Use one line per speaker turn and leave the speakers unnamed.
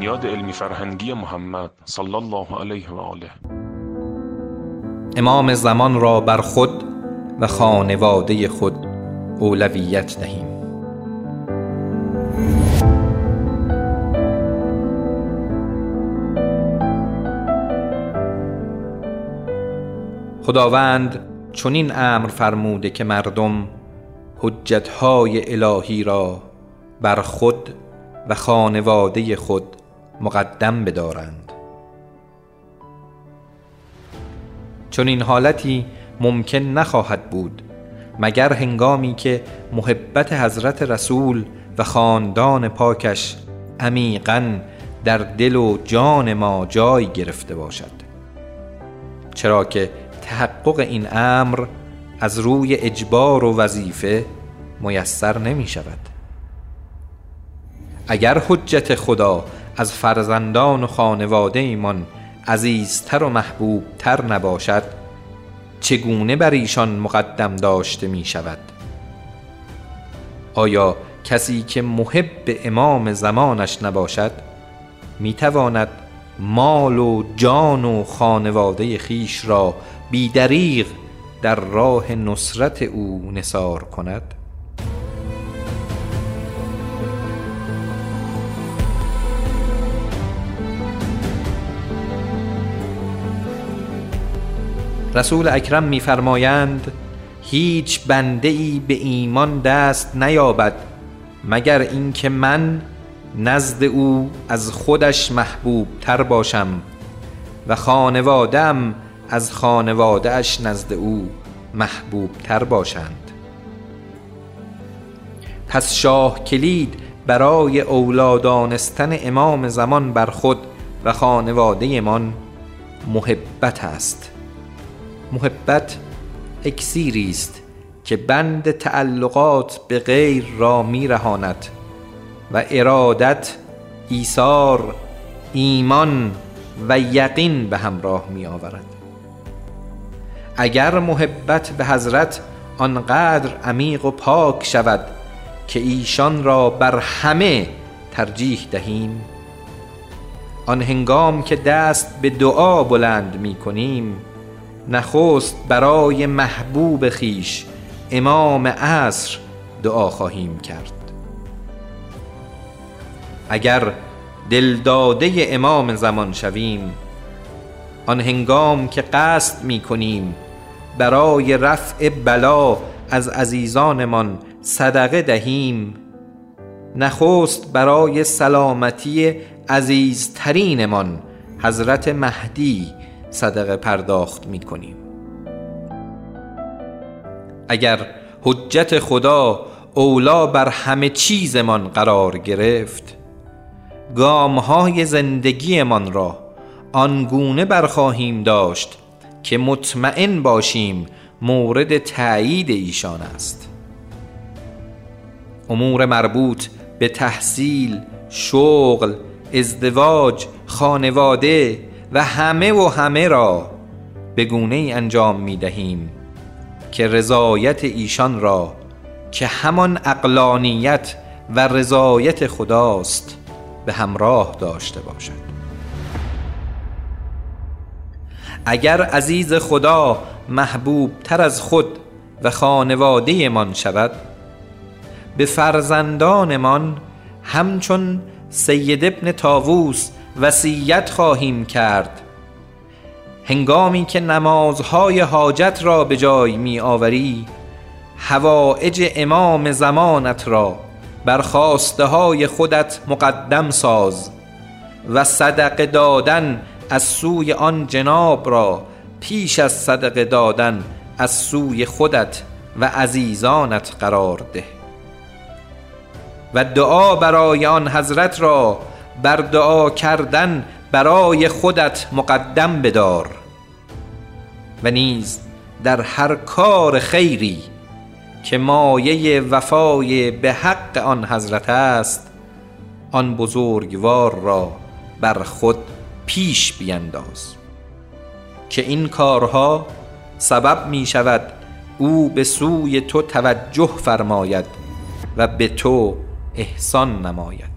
بنیاد علمی فرهنگی محمد صلی الله علیه و آله.
امام زمان را بر خود و خانواده خود اولویت دهیم. خداوند چنین امر فرموده که مردم حجتهای الهی را بر خود و خانواده خود مقدم بدارند. چنین حالتی ممکن نخواهد بود مگر هنگامی که محبت حضرت رسول و خاندان پاکش عمیقاً در دل و جان ما جای گرفته باشد، چرا که تحقق این امر از روی اجبار و وظیفه میسر نمی شود. اگر حجت خدا از فرزندان و خانواده ایمان عزیزتر و محبوبتر نباشد، چگونه بر ایشان مقدم داشته می شود؟ آیا کسی که محب امام زمانش نباشد می تواند مال و جان و خانواده خیش را بی‌دریغ در راه نصرت او نثار کند؟ رسول اکرم می‌فرمایند هیچ بنده‌ای به ایمان دست نیابد مگر اینکه من نزد او از خودش محبوب تر باشم و خانواده‌ام از خانواده‌اش نزد او محبوب تر باشند. پس شاه کلید برای اولی دانستن امام زمان بر خود و خانواده من محبت است. محبت اکسیری است که بند تعلقات به غیر را می رهاند و ارادت، ایثار، ایمان و یقین به همراه می آورد. اگر محبت به حضرت آنقدر عمیق و پاک شود که ایشان را بر همه ترجیح دهیم، آن هنگام که دست به دعا بلند می کنیم نخست برای محبوب خیش امام عصر دعا خواهیم کرد. اگر دلداده امام زمان شویم، آن هنگام که قصد می کنیم برای رفع بلا از عزیزانمان صدقه دهیم، نخست برای سلامتی عزیزترینمان حضرت مهدی صدقه پرداخت می کنیم. اگر حجت خدا اولا بر همه چیزمان قرار گرفت، گامهای زندگیمان را آنگونه برخواهیم داشت که مطمئن باشیم مورد تأیید ایشان است. امور مربوط به تحصیل، شغل، ازدواج، خانواده و همه را به گونه‌ای انجام می دهیم که رضایت ایشان را که همان عقلانیت و رضایت خداست به همراه داشته باشد. اگر عزیز خدا محبوب تر از خود و خانواده من شود، به فرزندان من همچون سید ابن طاووس وصیت خواهیم کرد هنگامی که نمازهای حاجت را به جای می آوری، حوائج امام زمانت را بر خواسته های خودت مقدم ساز و صدقه دادن از سوی آن جناب را پیش از صدقه دادن از سوی خودت و عزیزانت قرار ده و دعا برای آن حضرت را بر دعا کردن برای خودت مقدم بدار و نیز در هر کار خیری که مایه وفای به حق آن حضرت است، آن بزرگوار را بر خود پیش بینداز که این کارها سبب می شود او به سوی تو توجه فرماید و به تو احسان نماید.